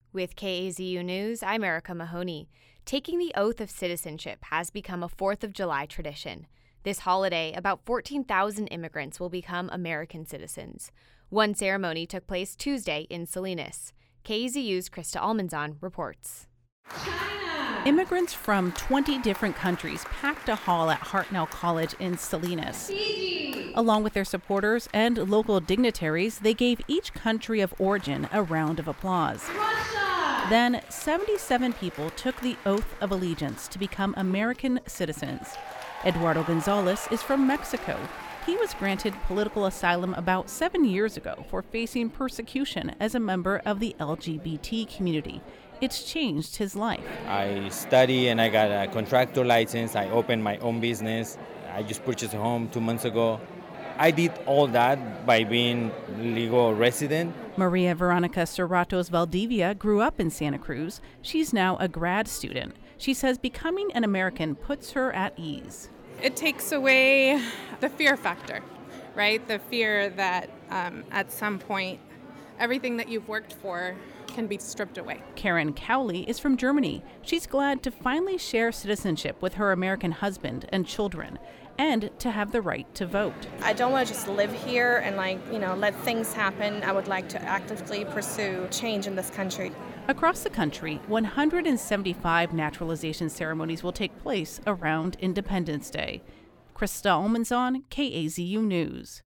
With KAZU News, I'm Erica Mahoney. Taking the oath of citizenship has become a 4th of July tradition. This holiday, about 14,000 immigrants will become American citizens. One ceremony took place Tuesday in Salinas. KAZU's Krista Almanzon reports. Immigrants from 20 different countries packed a hall at Hartnell College in Salinas. Fiji. Along with their supporters and local dignitaries, they gave each country of origin a round of applause. Russia. Then 77 people took the oath of allegiance to become American citizens. Eduardo Gonzalez is from Mexico. He was granted political asylum about 7 years ago for facing persecution as a member of the LGBT community. It's changed his life. I study and I got a contractor license. I opened my own business. I just purchased a home 2 months ago. I did all that by being legal resident. Maria Veronica Serratos Valdivia grew up in Santa Cruz. She's now a grad student. She says becoming an American puts her at ease. It takes away the fear factor, right? The fear that at some point, everything that you've worked for can be stripped away. Karen Cowley is from Germany. She's glad to finally share citizenship with her American husband and children, and to have the right to vote. I don't want to just live here and let things happen. I would like to actively pursue change in this country. Across the country, 175 naturalization ceremonies will take place around Independence Day. Krista Almanzon, KAZU News.